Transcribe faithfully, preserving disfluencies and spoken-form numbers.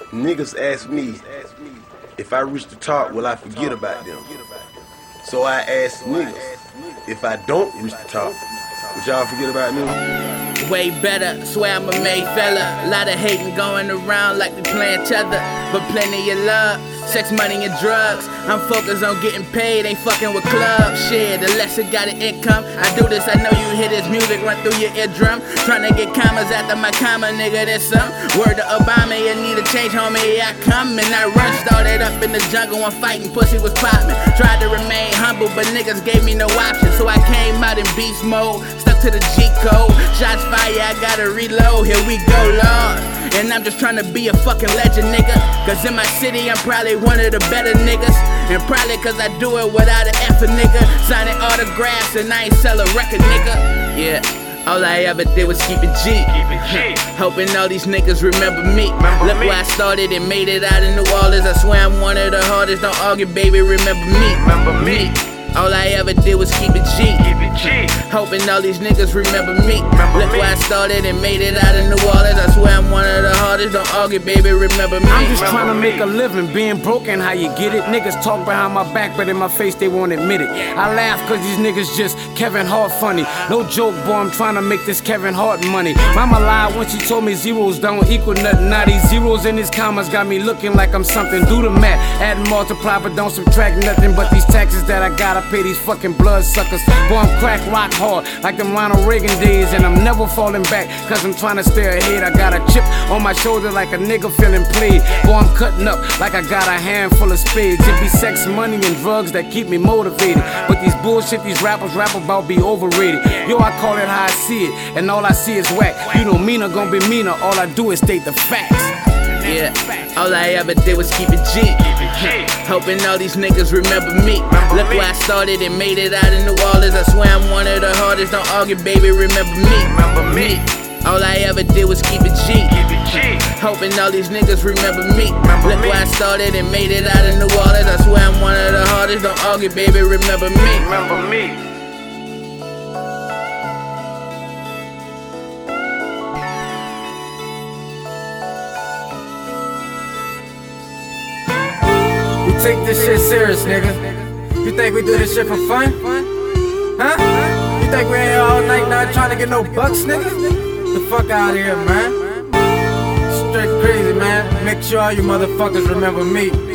Niggas ask me, if I reach the top, will I forget about them? So I ask niggas, if I don't reach the top, would y'all forget about me? Way better, swear I'm a made fella. Lot of hating going around like we playing tether, but plenty of love, sex, money, and drugs. I'm focused on getting paid, ain't fucking with clubs. Shit, the less it got an income. I do this, I know you hear this music run through your eardrum. Tryna get commas after my comma, nigga, that's some. Word to Obama, you need a change, homie, I come. And I run, started up in the jungle when fighting, pussy was popping. Tried to remain humble, but niggas gave me no option. So I came out in beast mode, stuck to the G code. Shots fire, I gotta reload, here we go, Lord. And I'm just tryna be a fucking legend, nigga. Cause in my city, I'm probably one of the better niggas. And probably cause I do it without an effort, nigga. Signing autographs and I ain't sell a record, nigga. Yeah, all I ever did was keep it G. Keep it G. Hoping all these niggas remember me. Remember Look me. where I started and made it out in New Orleans. I swear I'm one of the hardest, don't argue, baby, remember me. Remember me. All I ever did was keep it G. Keep it G. Hoping all these niggas remember me. Remember Look me. where I started and made it out in New Orleans. I swear I'm one of the hardest, don't argue, baby, remember me. I'm just Remember trying to me. make a living, being broken, how you get it? Niggas talk behind my back, but in my face they won't admit it. I laugh cause these niggas just Kevin Hart funny. No joke, boy, I'm trying to make this Kevin Hart money. Mama lied when she told me zeros don't equal nothing. Now these zeros and these commas got me looking like I'm something. Do the math, add and multiply, but don't subtract nothing but these taxes that I gotta pay these fucking blood suckers. Boy, I'm crack rock hard like them Ronald Reagan days, and I'm never falling back cause I'm trying to stay ahead. I got a chip on my shoulder like a nigga feeling played. Boy, I'm cutting up like I got a handful of spades. It be sex, money, and drugs that keep me motivated, but these bullshit these rappers rap about be overrated. Yo, I call it how I see it, and all I see is whack. You know meaner gon' be meaner, all I do is state the facts. Yeah, all I ever did was keep it G. Keep it G. Hoping all these niggas remember me. Remember Look me. where I started and made it out in New Orleans. I swear I'm one of the hardest, don't argue, baby, remember me. Remember me. All I ever did was keep it G. Keep it G. Hoping all these niggas remember me. Remember Look me. where I started and made it out in New Orleans. I swear I'm one of the hardest, don't argue, baby, remember me. Remember me. We take this shit serious, nigga. You think we do this shit for fun? Huh? You think we ain't here all night not trying to get no bucks, nigga? The fuck out of here, man. Straight crazy, man. Make sure all you motherfuckers remember me.